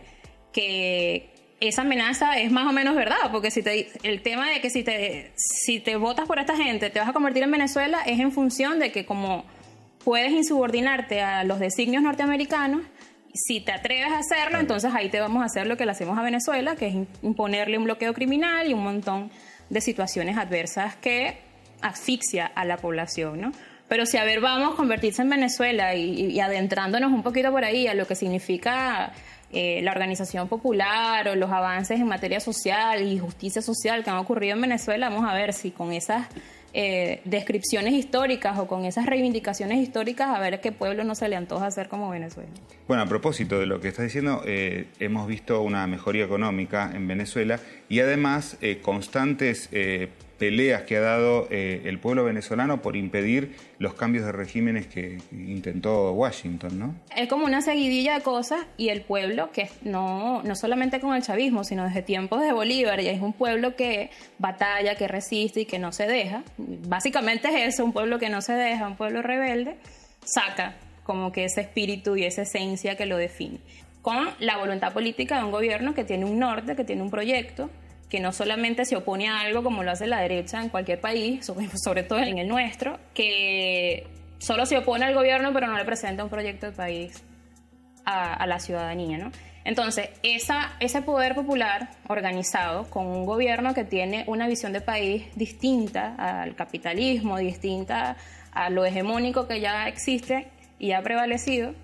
que esa amenaza es más o menos verdad, porque si te, el tema de que si te, si te votas por esta gente te vas a convertir en Venezuela es en función de que como puedes insubordinarte a los designios norteamericanos, si te atreves a hacerlo, entonces ahí te vamos a hacer lo que le hacemos a Venezuela, que es imponerle un bloqueo criminal y un montón de situaciones adversas que asfixia a la población, ¿no? Pero si, a ver, vamos a convertirse en Venezuela y, y adentrándonos un poquito por ahí a lo que significa eh, la organización popular o los avances en materia social y justicia social que han ocurrido en Venezuela, vamos a ver si con esas eh, descripciones históricas o con esas reivindicaciones históricas, a ver a qué pueblo no se le antoja hacer como Venezuela. Bueno, a propósito de lo que estás diciendo, eh, hemos visto una mejoría económica en Venezuela y además eh, constantes eh, peleas que ha dado eh, el pueblo venezolano por impedir los cambios de regímenes que intentó Washington, ¿no? Es como una seguidilla de cosas y el pueblo, que no, no solamente con el chavismo, sino desde tiempos de Bolívar, y es un pueblo que batalla, que resiste y que no se deja. Básicamente es eso, un pueblo que no se deja, un pueblo rebelde, saca como que ese espíritu y esa esencia que lo define. Con la voluntad política de un gobierno que tiene un norte, que tiene un proyecto, que no solamente se opone a algo como lo hace la derecha en cualquier país, sobre todo en el nuestro, que solo se opone al gobierno pero no le presenta un proyecto de país a, a la ciudadanía, ¿no? Entonces, esa, ese poder popular organizado con un gobierno que tiene una visión de país distinta al capitalismo, distinta a lo hegemónico que ya existe y ha prevalecido,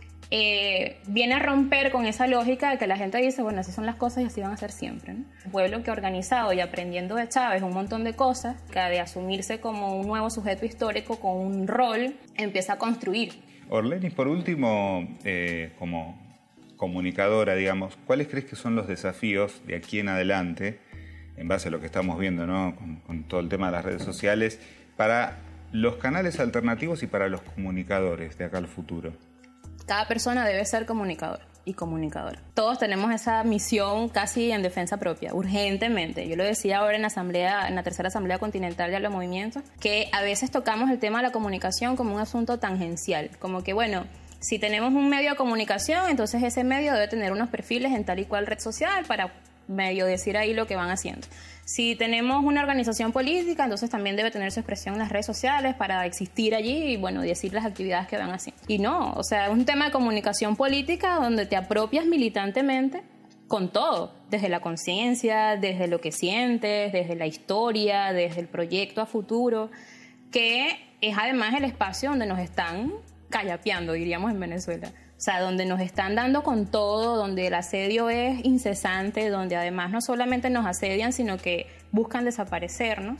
Eh, viene a romper con esa lógica de que la gente dice, bueno, así son las cosas y así van a ser siempre, ¿no? Un pueblo que organizado y aprendiendo de Chávez un montón de cosas, que de asumirse como un nuevo sujeto histórico con un rol, empieza a construir. Orleni, por último, eh, como comunicadora, digamos, ¿cuáles crees que son los desafíos de aquí en adelante, en base a lo que estamos viendo, ¿no? con, con todo el tema de las redes sociales, para los canales alternativos y para los comunicadores de acá al futuro? Cada persona debe ser comunicador y comunicadora. Todos tenemos esa misión casi en defensa propia, urgentemente. Yo lo decía ahora en la asamblea, en la tercera asamblea continental de los movimientos, que a veces tocamos el tema de la comunicación como un asunto tangencial, como que bueno, si tenemos un medio de comunicación, entonces ese medio debe tener unos perfiles en tal y cual red social para medio decir ahí lo que van haciendo. Si tenemos una organización política, entonces también debe tener su expresión en las redes sociales para existir allí y, bueno, decir las actividades que van haciendo. Y no, o sea, es un tema de comunicación política donde te apropias militantemente con todo, desde la conciencia, desde lo que sientes, desde la historia, desde el proyecto a futuro, que es además el espacio donde nos están callapeando, diríamos en Venezuela. O sea, donde nos están dando con todo, donde el asedio es incesante, donde además no solamente nos asedian, sino que buscan desaparecernos.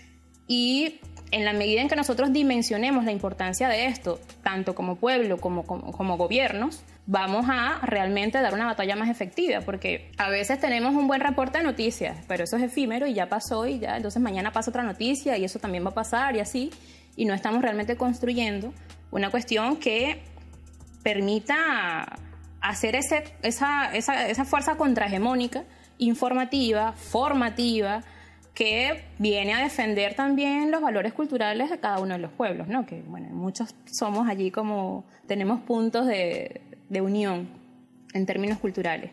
Y en la medida en que nosotros dimensionemos la importancia de esto, tanto como pueblo como, como, como gobiernos, vamos a realmente dar una batalla más efectiva, porque a veces tenemos un buen reporte de noticias, pero eso es efímero y ya pasó y ya, entonces mañana pasa otra noticia y eso también va a pasar y así, y no estamos realmente construyendo una cuestión que permita hacer ese, esa, esa, esa fuerza contrahegemónica, informativa, formativa, que viene a defender también los valores culturales de cada uno de los pueblos, ¿no? Que, bueno, muchos somos allí como, tenemos puntos de, de unión en términos culturales.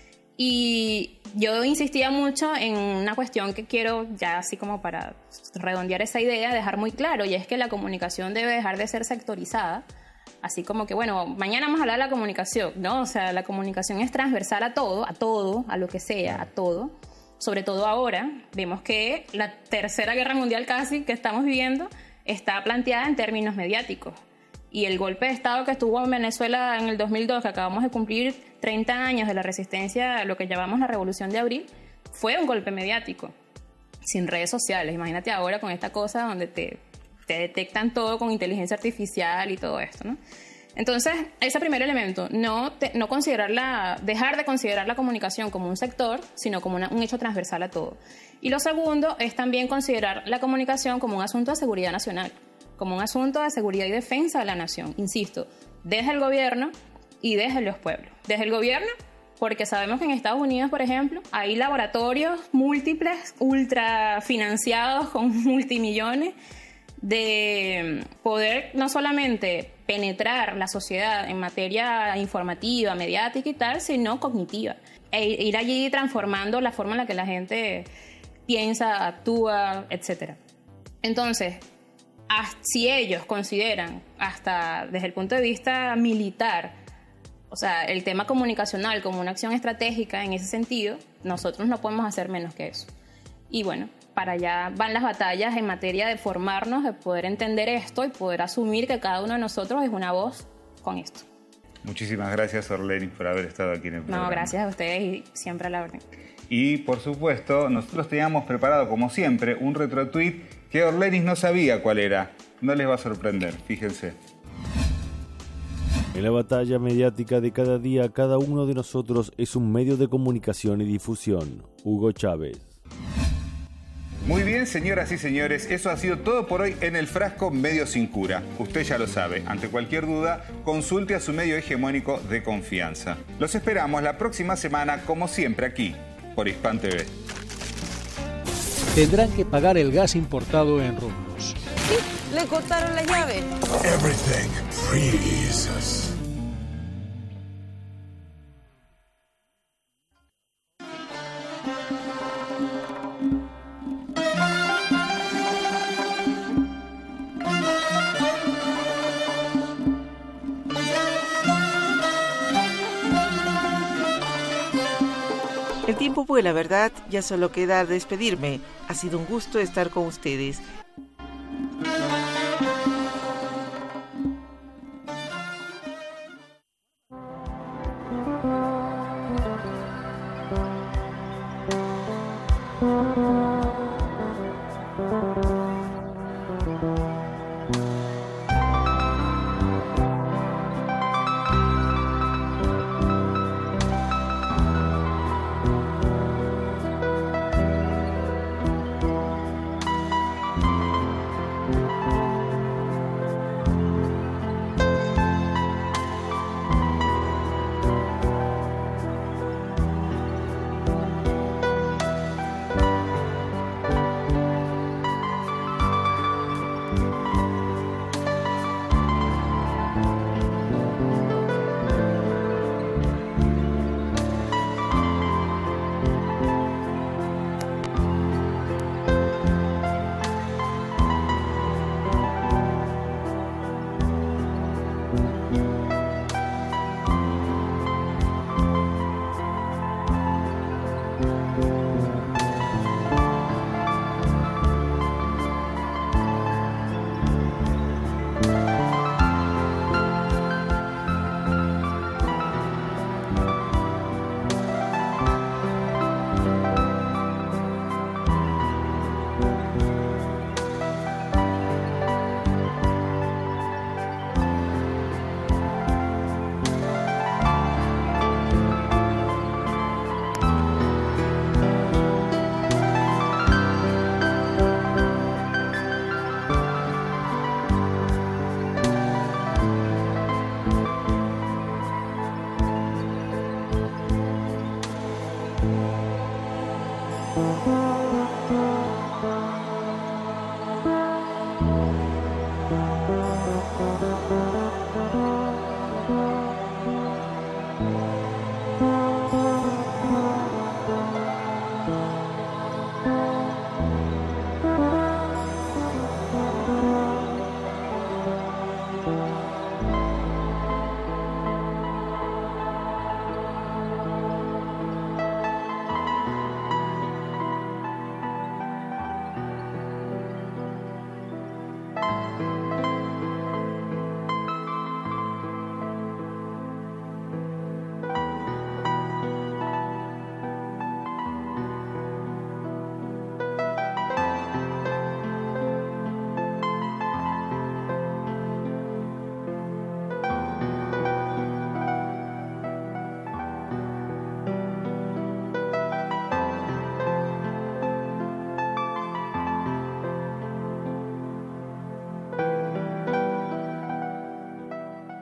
Y yo insistía mucho en una cuestión que quiero, ya así como para redondear esa idea, dejar muy claro, y es que la comunicación debe dejar de ser sectorizada. Así como que, bueno, mañana vamos a hablar de la comunicación, ¿no? O sea, la comunicación es transversal a todo, a todo, a lo que sea, a todo. Sobre todo ahora, vemos que la tercera guerra mundial casi que estamos viviendo está planteada en términos mediáticos. Y el golpe de Estado que estuvo en Venezuela en el dos mil dos, que acabamos de cumplir treinta años de la resistencia, lo que llamamos la Revolución de Abril, fue un golpe mediático, sin redes sociales. Imagínate ahora con esta cosa donde te, te detectan todo con inteligencia artificial y todo esto, ¿no? Entonces, ese primer elemento, no, te, no considerarla, dejar de considerar la comunicación como un sector, sino como una, un hecho transversal a todo. Y lo segundo es también considerar la comunicación como un asunto de seguridad nacional, como un asunto de seguridad y defensa de la nación, insisto, desde el gobierno y desde los pueblos. Desde el gobierno, porque sabemos que en Estados Unidos, por ejemplo, hay laboratorios múltiples, ultra financiados con multimillones, de poder no solamente penetrar la sociedad en materia informativa, mediática y tal, sino cognitiva. E ir allí transformando la forma en la que la gente piensa, actúa, etcétera. Entonces, si ellos consideran, hasta desde el punto de vista militar, o sea, el tema comunicacional como una acción estratégica en ese sentido, nosotros no podemos hacer menos que eso. Y bueno, para allá van las batallas en materia de formarnos, de poder entender esto y poder asumir que cada uno de nosotros es una voz con esto. Muchísimas gracias, Orlenis, por haber estado aquí en el programa. No, gracias a ustedes y siempre a la orden. Y, por supuesto, nosotros teníamos preparado, como siempre, un retro-tweet que Orlenis no sabía cuál era. No les va a sorprender, fíjense. En la batalla mediática de cada día, cada uno de nosotros es un medio de comunicación y difusión. Hugo Chávez. Muy bien, señoras y señores, eso ha sido todo por hoy en El Frasco Medio Sin Cura. Usted ya lo sabe, ante cualquier duda, consulte a su medio hegemónico de confianza. Los esperamos la próxima semana, como siempre, aquí, por Hispan T V. Tendrán que pagar el gas importado en rublos. Sí, le cortaron la llave. Everything freezes. El tiempo vuela, ¿verdad? Ya solo queda despedirme. Ha sido un gusto estar con ustedes. Thank you.